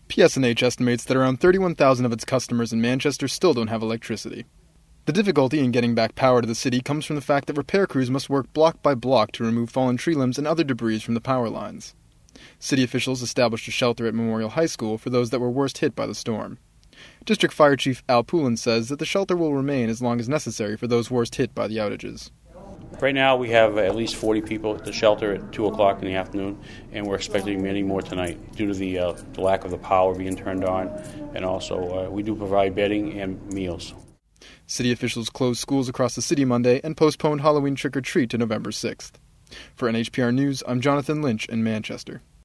PSNH estimates that around 31,000 of its customers in Manchester still don't have electricity. The difficulty in getting back power to the city comes from the fact that repair crews must work block by block to remove fallen tree limbs and other debris from the power lines. City officials established a shelter at Memorial High School for those that were worst hit by the storm. District Fire Chief Al Poulin says that the shelter will remain as long as necessary for those worst hit by the outages. Right now we have at least 40 people at the shelter at 2 o'clock in the afternoon, and we're expecting many more tonight due to the lack of the power being turned on, and also we do provide bedding and meals. City officials closed schools across the city Monday and postponed Halloween trick-or-treat to November 6th. For NHPR News, I'm Jonathan Lynch in Manchester.